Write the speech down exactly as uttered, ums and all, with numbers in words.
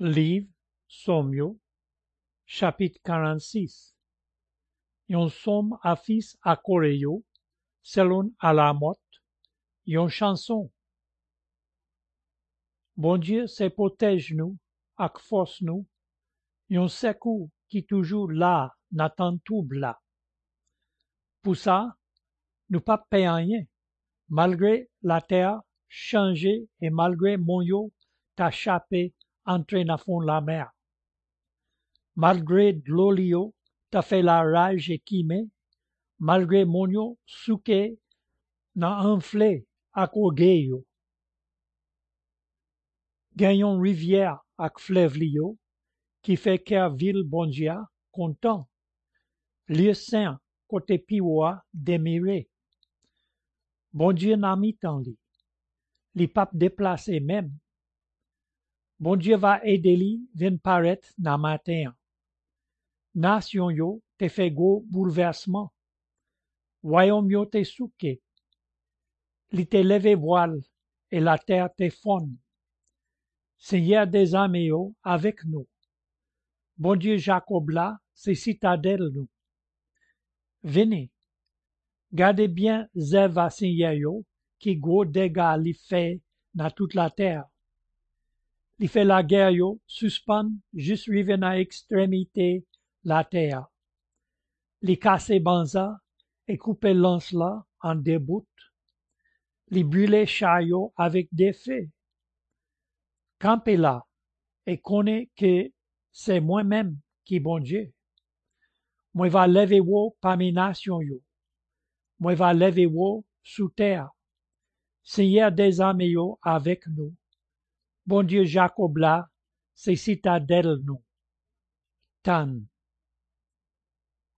Livre Somme yo, chapitre quarante-six. Yon somme à fils à Coréo, selon à la motte, yon chanson. Bon Dieu se protège nous, ak force nous, yon secours qui toujours là, n'attend tout là. Pour ça, nous pas payons rien, malgré la terre changée et malgré mon yo t'a chapé entré dans fond la mer. Malgré de l'olio t'a fait la rage et quimé, malgré mon yo souké n'a enflé à yo. Gagnons rivière ak fleuve lio, qui fait qu'ère ville bondia content. Lieu saint côté piwa démiré. Bon Dieu n'a mis tant li. Li pape déplacé même. Bon Dieu va aider li vin paraître na matin. Nation yo te fait gros bouleversement. Royaume yo te souké. Li te levé voile et la terre te fonde. Seigneur des armées yo avec nous. Bon Dieu Jacob là, c'est citadelle nous. Venez, gardez bien zèva Seigneur yo, qui gros dégâts li fait dans toute la terre. Li fait la guerre yo, suspend juste rive à extrémité la terre. Li casse banza et coupe lance là en deux bouts. Li brûle chariot avec des feux. Campez là et connaissez que c'est moi-même qui bon Dieu. Moi va lever vous parmi nations yo. Moi va lever vous sous terre. Seigneur des armées yo avec nous. Bon Dieu Jacob là, c'est citadelle nous. Tan.